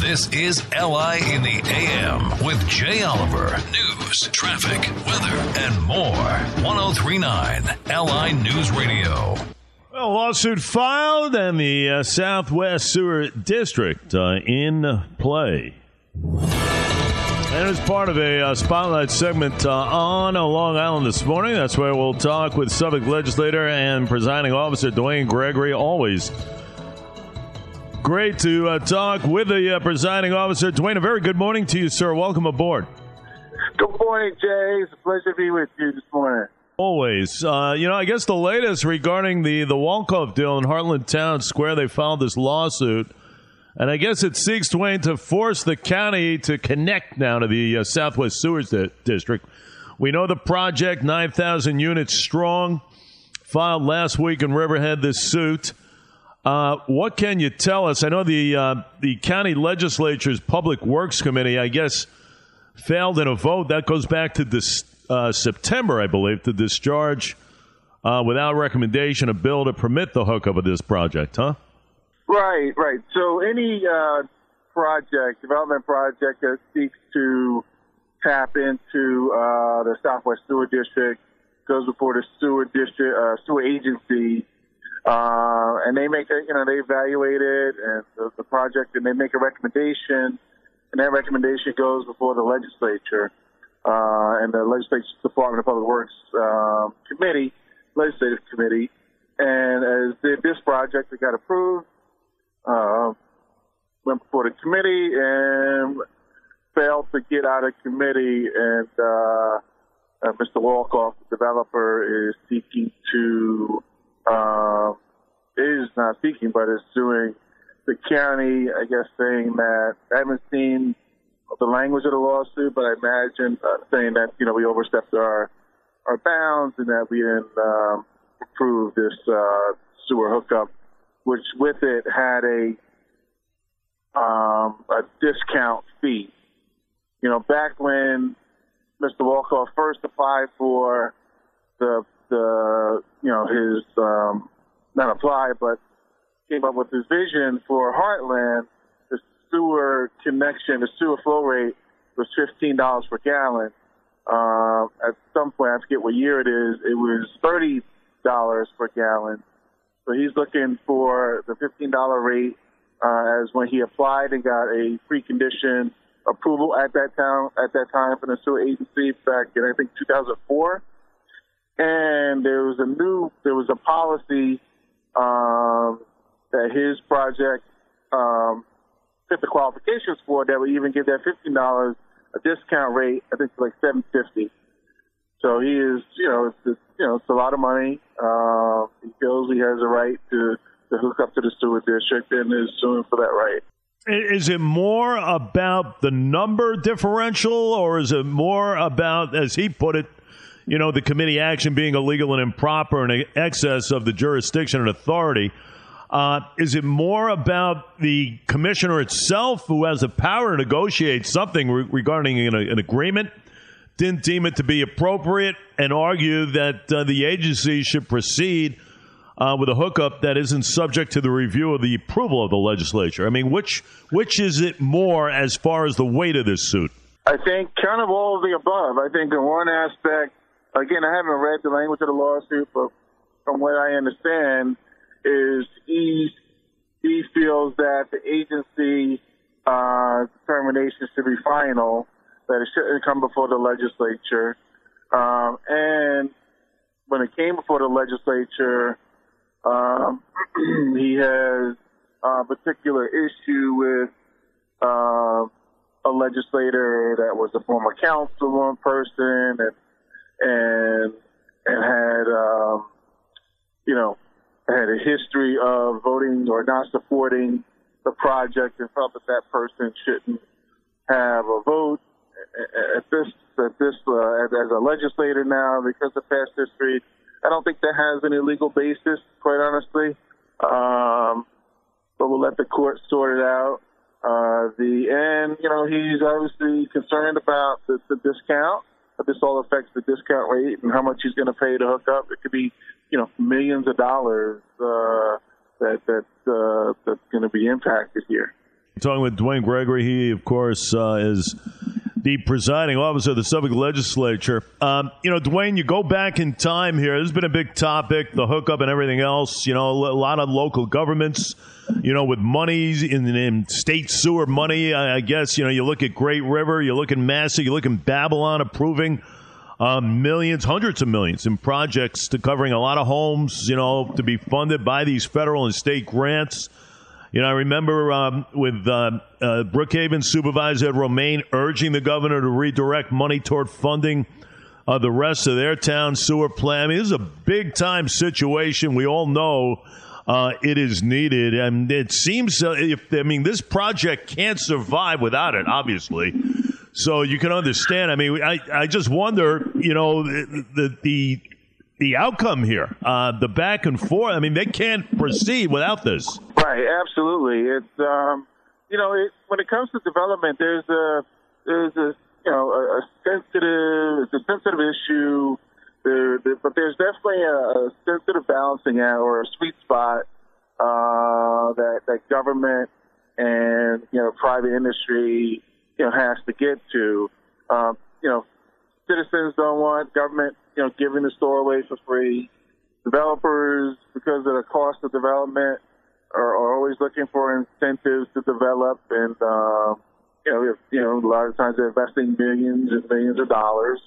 This is LI in the AM with Jay Oliver. News, traffic, weather, and more. 1039 LI News Radio. Well, lawsuit filed and the Southwest Sewer District in play. And as part of a spotlight segment on Long Island this morning, that's where we'll talk with Suffolk legislator and presiding officer Dwayne Gregory. Always great to talk with the presiding officer. Dwayne, a very good morning to you, sir. Welcome aboard. Good morning, Jay. It's a pleasure to be with you this morning. Always. I guess the latest regarding the Wolkoff deal in Heartland Town Square, they filed this lawsuit. And I guess it seeks, Dwayne, to force the county to connect now to the Southwest Sewers District. We know the project, 9,000 units strong, filed last week in Riverhead, this suit. What can you tell us? I know the county legislature's Public Works Committee, I guess, failed in a vote. That goes back to this September, I believe, to discharge without recommendation a bill to permit the hookup of this project, huh? Right. So any development project that seeks to tap into the Southwest Sewer District goes before the sewer agency, and they make they evaluate it and the project, and they make a recommendation, and that recommendation goes before the legislature and the Legislative Department of Public Works Legislative Committee, and as did this project, it got approved. Went before the committee and failed to get out of committee, and Mr. Wolkoff, the developer, is suing the county, I guess, saying that, I haven't seen the language of the lawsuit, but I imagine saying that, we overstepped our bounds and that we didn't approve this sewer hookup, which with it had a discount fee. Back when Mr. Wolkoff first applied for came up with his vision for Heartland, the sewer connection, the sewer flow rate was $15 per gallon. At some point, I forget what year it is, it was $30 per gallon. So he's looking for the $15 rate as when he applied and got a precondition approval at that time from the sewer agency back in, I think, 2004. And there was a policy that his project fit the qualifications for that would even give that $15 a discount rate, I think, like $7.50. So he is, it's a lot of money. He feels he has a right to hook up to the sewer district and is suing for that right. Is it more about the number differential, or is it more about, as he put it, the committee action being illegal and improper and in excess of the jurisdiction and authority? Is it more about the commissioner itself, who has the power to negotiate something regarding an agreement, didn't deem it to be appropriate, and argue that the agency should proceed with a hookup that isn't subject to the review of the approval of the legislature? I mean, which is it more as far as the weight of this suit? I think kind of all of the above. I think in one aspect, again, I haven't read the language of the lawsuit, but from what I understand is he feels that the agency determination should be final, that it shouldn't come before the legislature. And when it came before the legislature, he has a particular issue with a legislator that was a former councilwoman person and had had a history of voting or not supporting the project, and felt that person shouldn't have a vote at this as a legislator now because of past history. I don't think that has any legal basis, quite honestly. But we'll let the court sort it out. He's obviously concerned about the discount. But this all affects the discount rate and how much he's going to pay to hook up. It could be, millions of dollars that's going to be impacted here. Talking with Dwayne Gregory. He, of course, is the presiding officer of the Suffolk Legislature. Dwayne, you go back in time here. This has been a big topic, the hookup and everything else. A lot of local governments, with money in state sewer money. I guess, you look at Great River, you look at Massey, you look at Babylon approving millions, hundreds of millions in projects to covering a lot of homes, to be funded by these federal and state grants. I remember with Brookhaven Supervisor Ed Romaine urging the governor to redirect money toward funding the rest of their town sewer plan. I mean, this is a big-time situation. We all know it is needed. And it seems, this project can't survive without it, obviously. So you can understand. I mean, I just wonder, the outcome here, the back and forth. I mean, they can't proceed without this. Right, absolutely. It's when it comes to development, there's a sensitive issue, but there's definitely a sensitive balancing act or a sweet spot that government and private industry has to get to. Citizens don't want government giving the store away for free. Developers, because of the cost of development, are always looking for incentives to develop, and a lot of times they're investing millions and millions of dollars.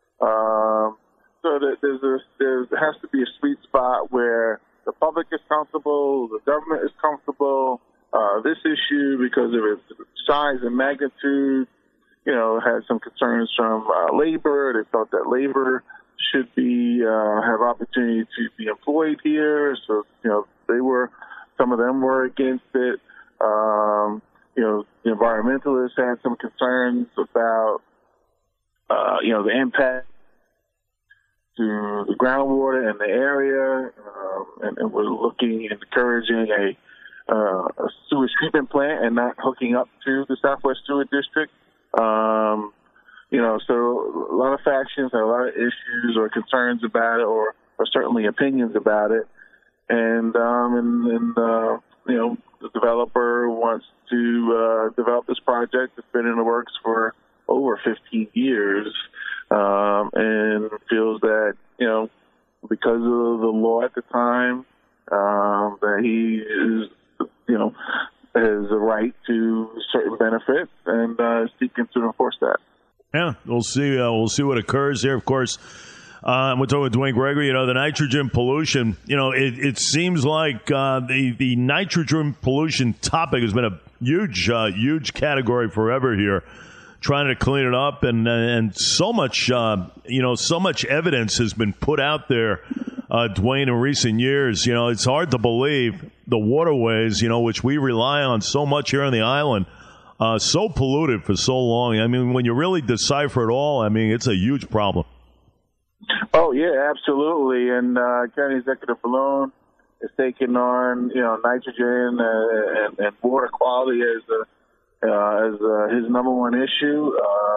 So there has to be a sweet spot where the public is comfortable, the government is comfortable. This issue, because of its size and magnitude, had some concerns from labor. They felt that labor should be have opportunity to be employed here. So some of them were against it. The environmentalists had some concerns about the impact to the groundwater in the area, and we're looking and encouraging a sewage treatment plant and not hooking up to the Southwest Sewer District. So a lot of factions have a lot of issues or concerns about it, or certainly opinions about it. And the developer wants to develop this project that's been in the works for over 15 years, and feels that, because of the law at the time, that he is, has a right to certain benefits and seeking to enforce that. Yeah, we'll see. We'll see what occurs there. Of course, we're talking with Dwayne Gregory. The nitrogen pollution. It seems like the nitrogen pollution topic has been a huge category forever here, trying to clean it up, and so much so much evidence has been put out there, Dwayne, in recent years. It's hard to believe the waterways, which we rely on so much here on the island, so polluted for so long. I mean, when you really decipher it all, it's a huge problem. Oh, yeah, absolutely. And County Executive Malone is taking on, nitrogen and water quality as his number one issue,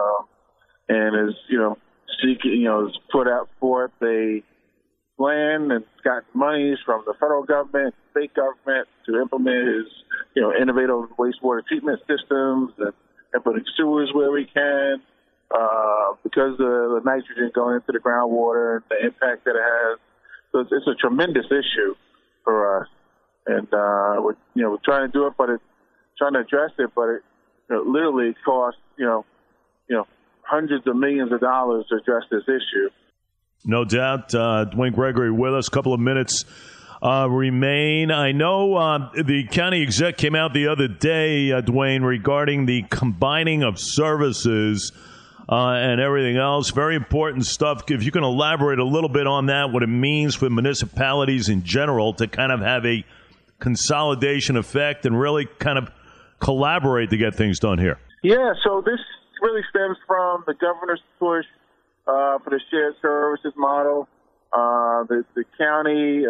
and is, seeking, has put out forth a plan and got monies from the federal government, state government to implement his, innovative wastewater treatment systems and putting sewers where we can, because of the nitrogen going into the groundwater and the impact that it has. So it's a tremendous issue for us. And, we're trying to do it, trying to address it, but it literally costs, hundreds of millions of dollars to address this issue. No doubt. Dwayne Gregory with us. A couple of minutes remain. I know the county exec came out the other day, Dwayne, regarding the combining of services and everything else. Very important stuff. If you can elaborate a little bit on that, what it means for municipalities in general to kind of have a consolidation effect and really kind of collaborate to get things done here. Yeah, so this really stems from the governor's push for the shared services model. The county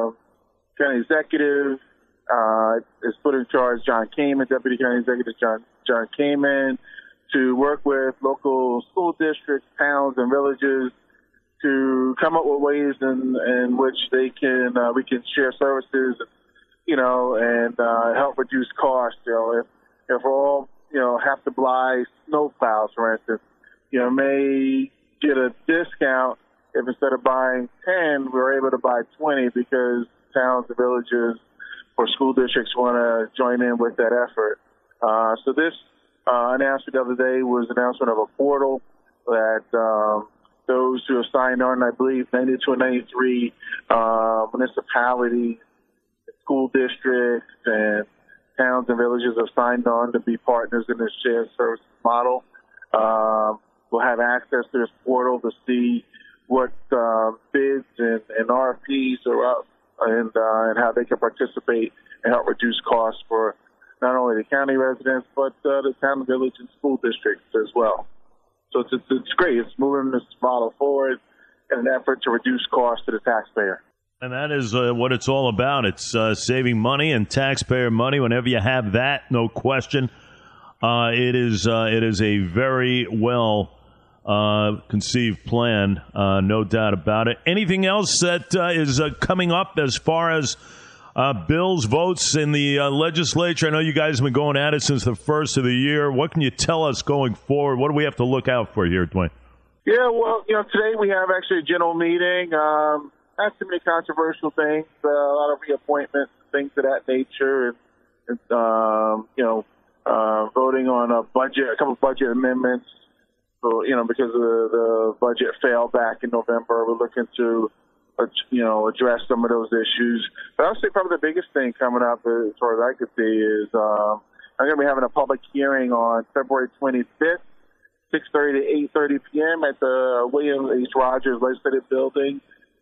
executive is put in charge John Kamen, Deputy County Executive John Kamen, to work with local school districts, towns, and villages to come up with ways in which we can share services, and help reduce costs. if we're all, have to buy snowplows, for instance, may get a discount if instead of buying 10, we're able to buy 20 because towns and villages or school districts want to join in with that effort. So this announcement the other day was an announcement of a portal that those who have signed on, I believe, 92 and 93 municipalities, school districts, and towns and villages have signed on to be partners in this shared service model. We'll have access to this portal to see what bids and RFPs are up and how they can participate and help reduce costs for not only the county residents, but the town, village, and school districts as well. So it's great. It's moving this model forward in an effort to reduce costs to the taxpayer. And that is what it's all about. It's saving money and taxpayer money. Whenever you have that, no question, it is a very well conceived plan, no doubt about it. Anything else that is coming up as far as bills, votes in the legislature? I know you guys have been going at it since the first of the year. What can you tell us going forward? What do we have to look out for here, Dwayne? Yeah, well, today we have actually a general meeting. Not too many controversial things, a lot of reappointments, things of that nature, and voting on a couple of budget amendments. So, because the budget failed back in November, we're looking to, address some of those issues. But I would say probably the biggest thing coming up, as far as I could see, is I'm going to be having a public hearing on February 25th, 6:30 to 8:30 p.m. at the William H. Rogers Legislative Building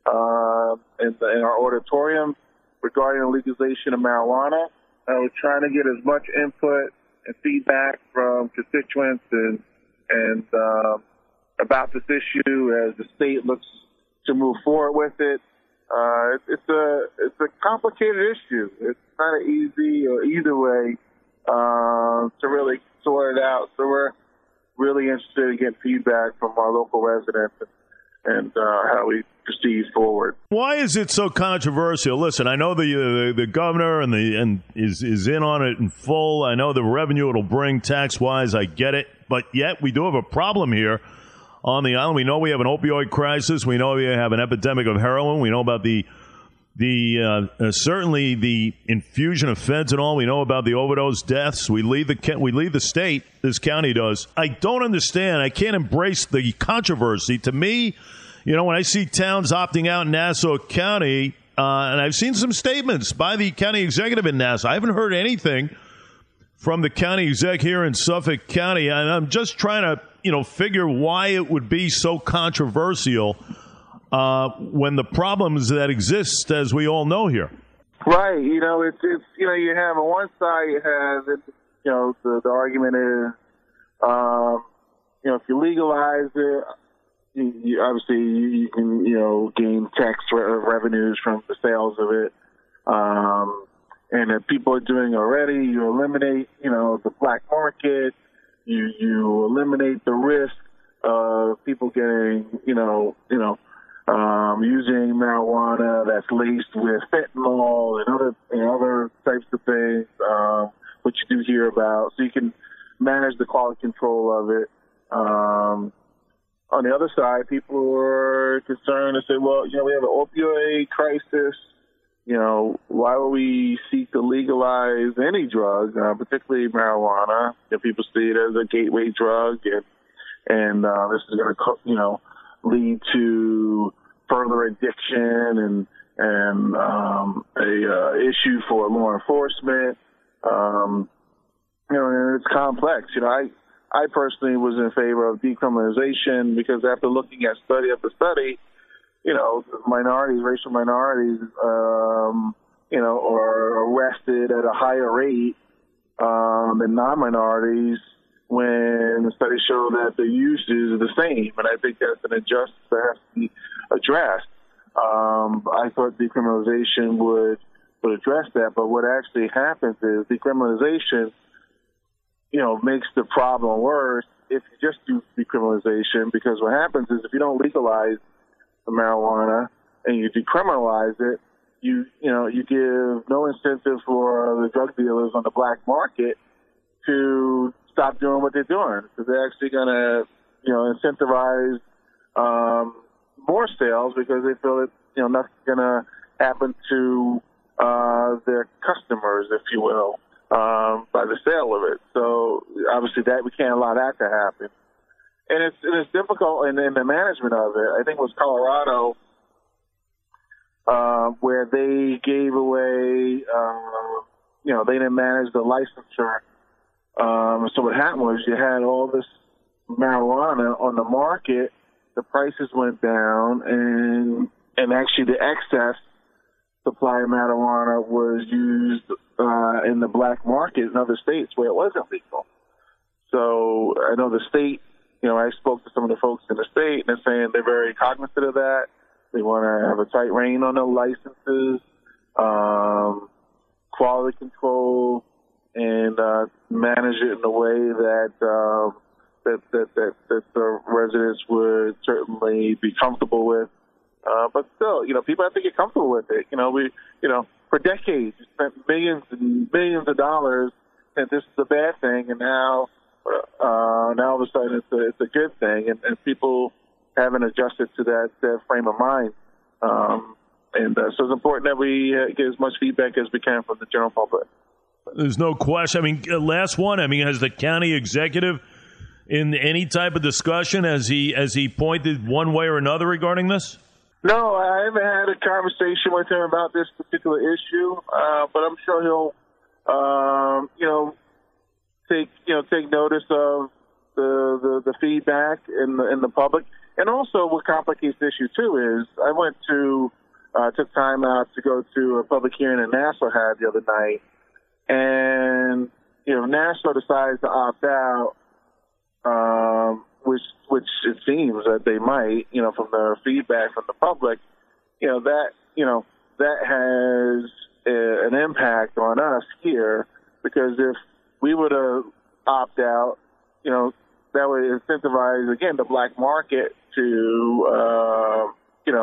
in our auditorium regarding the legalization of marijuana. We're trying to get as much input and feedback from constituents and about this issue as the state looks to move forward with it. It's a complicated issue. It's not easy or either way to really sort it out. So we're really interested in getting feedback from our local residents and how we proceed forward. Why is it so controversial? Listen, I know the governor and is in on it in full. I know the revenue it'll bring tax wise. I get it, but yet we do have a problem here on the island. We know we have an opioid crisis. We know we have an epidemic of heroin. We know about the certainly the infusion of fentanyl. We know about the overdose deaths. We leave the state. This county does. I don't understand. I can't embrace the controversy. To me, when I see towns opting out in Nassau County, and I've seen some statements by the county executive in Nassau. I haven't heard anything from the county exec here in Suffolk County, and I'm just trying to figure why it would be so controversial when the problems that exist, as we all know here. Right. It's you have on one side you have the argument is if you legalize it, obviously you can gain tax revenues from the sales of it, and if people are doing already, you eliminate the black market, you eliminate the risk of people getting using marijuana that's laced with fentanyl and other types of things, which you do hear about. So you can manage the quality control of it. On the other side, people are concerned and say, well, we have an opioid crisis. Why would we seek to legalize any drug, particularly marijuana, if people see it as a gateway drug, and this is going to, lead to further addiction and a issue for law enforcement. And it's complex. I personally was in favor of decriminalization because after looking at study after study, racial minorities, are arrested at a higher rate than non-minorities when the studies show that the use is the same. And I think that's an injustice that has to be addressed. I thought decriminalization would address that, but what actually happens is decriminalization, makes the problem worse if you just do decriminalization, because what happens is if you don't legalize the marijuana and you decriminalize it, you give no incentive for the drug dealers on the black market to stop doing what they're doing, because they're actually going to, incentivize more sales, because they feel that, nothing's going to happen to their customers, if you will, by the sale of it. So obviously that we can't allow that to happen. And it's difficult in the management of it. I think it was Colorado where they gave away, they didn't manage the licensure. So what happened was you had all this marijuana on the market, the prices went down, and actually the excess supply of marijuana was used in the black market in other states where it wasn't legal. So I know the state, I spoke to some of the folks in the state, and they're saying they're very cognizant of that. They want to have a tight rein on the licenses, quality control, and manage it in a way that the residents would certainly be comfortable with. But still, people have to get comfortable with it. For decades, we spent millions and millions of dollars, and this is a bad thing, and now all of a sudden it's a good thing, and people haven't adjusted to that frame of mind. So it's important that we get as much feedback as we can from the general public. There's no question. Last one. Has the county executive in any type of discussion, has he pointed one way or another regarding this? No, I haven't had a conversation with him about this particular issue, but I'm sure he'll, take notice of the feedback in the public. And also, what complicates the issue too is I took time out to go to a public hearing that Nassau had the other night, and Nassau decides to opt out, which it seems that they might, from the feedback from the public, that has an impact on us here, because if we were to opt out, that would incentivize, again, the black market to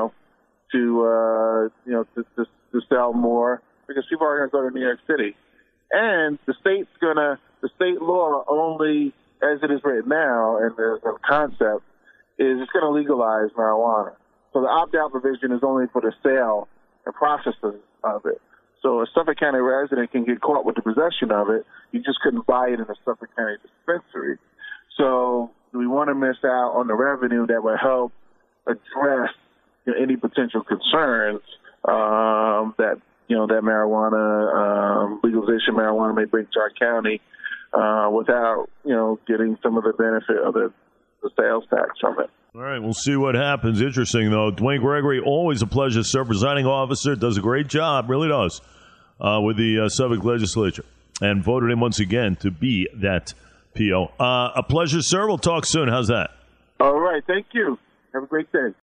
sell more, because people are going to go to New York City. And the state law only, as it is right now, and the concept is it's going to legalize marijuana. So the opt-out provision is only for the sale and processing of it. So a Suffolk County resident can get caught with the possession of it. You just couldn't buy it in a Suffolk County dispensary. So we want to miss out on the revenue that would help address any potential concerns that marijuana legalization marijuana may bring to our county, without getting some of the benefit of the sales tax from it. All right, we'll see what happens. Interesting, though. Dwayne Gregory, always a pleasure, sir. Presiding officer, does a great job, really does, with the Suffolk legislature, and voted him once again to be that PO. A pleasure, sir. We'll talk soon. How's that? All right, thank you. Have a great day.